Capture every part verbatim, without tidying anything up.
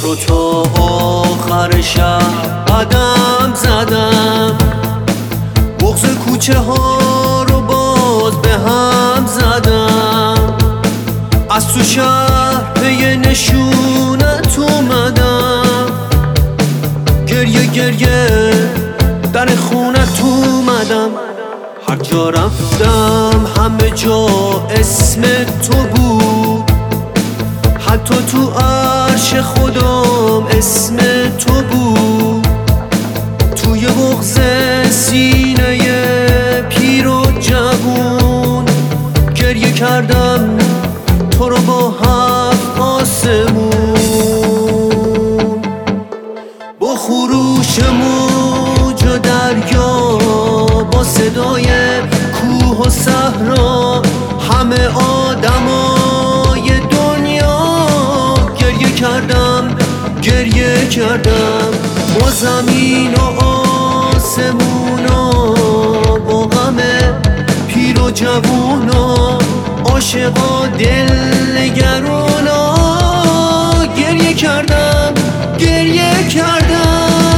رو تا آخر شب قدم زدم، بغض کوچه ها رو باز به هم زدم، از تو شهر پی نشونت اومدم، گریه گریه در خونت اومدم. هر جا رفتم همه جا اسم تو بود، حتی تو عرش خودم اسم تو بود. توی بغض سینه پیر و جوون گریه کردم تو رو با هفت آسمون. با خروش موج و دریا، با صدای کوه و صحرا، همه آدمای دنیا گریه کردم گریه کردم. با زمین و آسمونا، با غم پیر و جوونا، عاشقا دلنگرونا گریه کردم گریه کردم.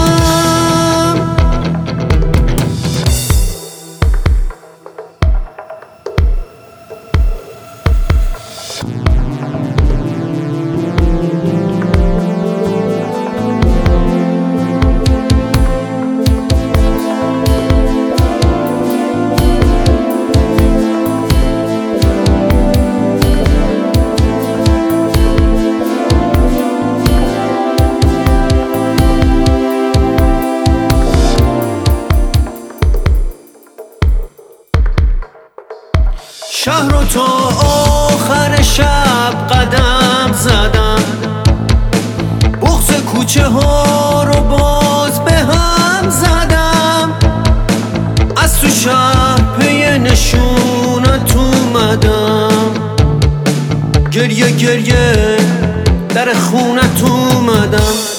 شهر رو تا آخر شب قدم زدم، بغض کوچه ها رو باز به هم زدم، از تو شهر پی نشونت اومدم، گریه گریه در خونت اومدم.